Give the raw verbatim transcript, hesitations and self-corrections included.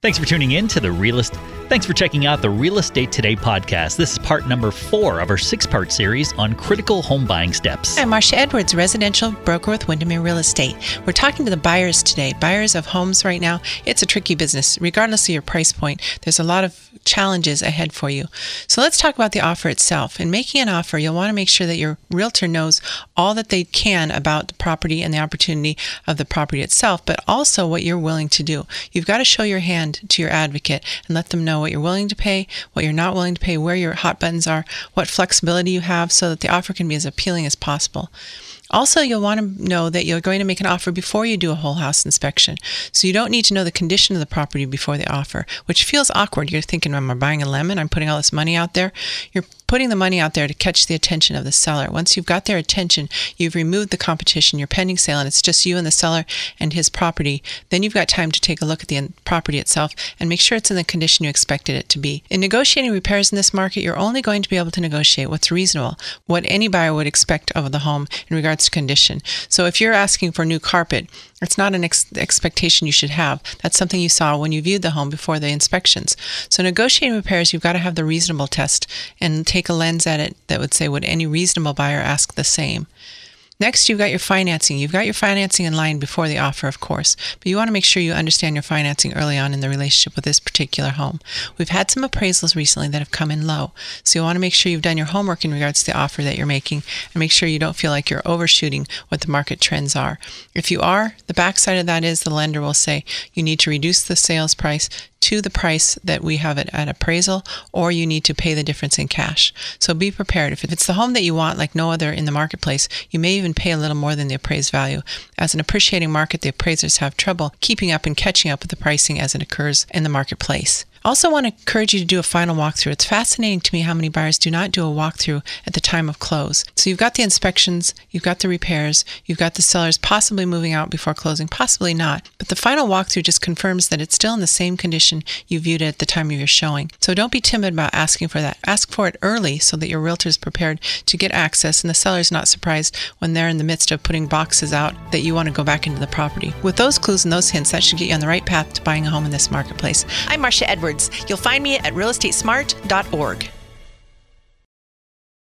Thanks for tuning in to the Realist. Thanks for checking out the Real Estate Today podcast. This is part number four of our six-part series on critical home buying steps. I'm Marcia Edwards, residential broker with Windermere Real Estate. We're talking to the buyers today. Buyers of homes right now, it's a tricky business. Regardless of your price point, there's a lot of challenges ahead for you. So let's talk about the offer itself. In making an offer, you'll want to make sure that your realtor knows all that they can about the property and the opportunity of the property itself, but also what you're willing to do. You've got to show your hand to your advocate and let them know what you're willing to pay, what you're not willing to pay, where your hot buttons are, what flexibility you have so that the offer can be as appealing as possible. Also, you'll want to know that you're going to make an offer before you do a whole house inspection. So you don't need to know the condition of the property before the offer, which feels awkward. You're thinking, am I buying a lemon? I'm putting all this money out there. You're putting the money out there to catch the attention of the seller. Once you've got their attention, you've removed the competition, your pending sale, and it's just you and the seller and his property. Then you've got time to take a look at the property itself and make sure it's in the condition you expected it to be. In negotiating repairs in this market, you're only going to be able to negotiate what's reasonable, what any buyer would expect of the home in regards to condition. So if you're asking for new carpet, it's not an ex- expectation you should have. That's something you saw when you viewed the home before the inspections. So negotiating repairs, you've got to have the reasonable test and take a lens at it that would say, would any reasonable buyer ask the same? Next, you've got your financing. You've got your financing in line before the offer, of course, but you want to make sure you understand your financing early on in the relationship with this particular home. We've had some appraisals recently that have come in low, so you want to make sure you've done your homework in regards to the offer that you're making and make sure you don't feel like you're overshooting what the market trends are. If you are, the backside of that is the lender will say you need to reduce the sales price to the price that we have it at appraisal, or you need to pay the difference in cash. So be prepared. If it's the home that you want, like no other in the marketplace, you may even pay a little more than the appraised value. As an appreciating market, the appraisers have trouble keeping up and catching up with the pricing as it occurs in the marketplace. Also want to encourage you to do a final walkthrough. It's fascinating to me how many buyers do not do a walkthrough at the time of close. So you've got the inspections, you've got the repairs, you've got the sellers possibly moving out before closing, possibly not. But the final walkthrough just confirms that it's still in the same condition you viewed it at the time of your showing. So don't be timid about asking for that. Ask for it early so that your realtor is prepared to get access and the seller's not surprised when they're in the midst of putting boxes out that you want to go back into the property. With those clues and those hints, that should get you on the right path to buying a home in this marketplace. I'm Marcia Edwards. You'll find me at real estate smart dot org.